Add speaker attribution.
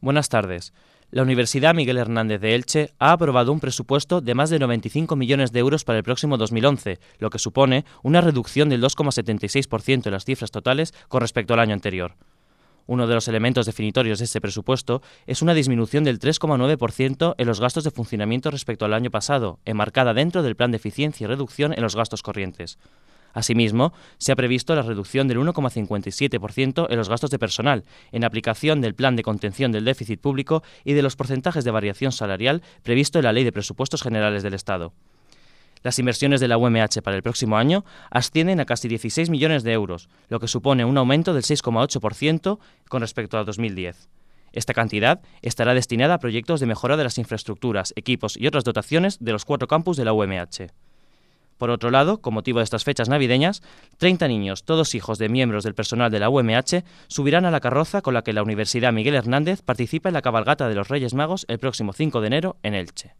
Speaker 1: Buenas tardes. La Universidad Miguel Hernández de Elche ha aprobado un presupuesto de más de 95 millones de euros para el próximo 2011, lo que supone una reducción del 2,76% en las cifras totales con respecto al año anterior. Uno de los elementos definitorios de este presupuesto es una disminución del 3,9% en los gastos de funcionamiento respecto al año pasado, enmarcada dentro del Plan de Eficiencia y Reducción en los Gastos Corrientes. Asimismo, se ha previsto la reducción del 1,57% en los gastos de personal, en aplicación del Plan de Contención del Déficit Público y de los porcentajes de variación salarial previsto en la Ley de Presupuestos Generales del Estado. Las inversiones de la UMH para el próximo año ascienden a casi 16 millones de euros, lo que supone un aumento del 6,8% con respecto a 2010. Esta cantidad estará destinada a proyectos de mejora de las infraestructuras, equipos y otras dotaciones de los 4 campus de la UMH. Por otro lado, con motivo de estas fechas navideñas, 30 niños, todos hijos de miembros del personal de la UMH, subirán a la carroza con la que la Universidad Miguel Hernández participa en la cabalgata de los Reyes Magos el próximo 5 de enero en Elche.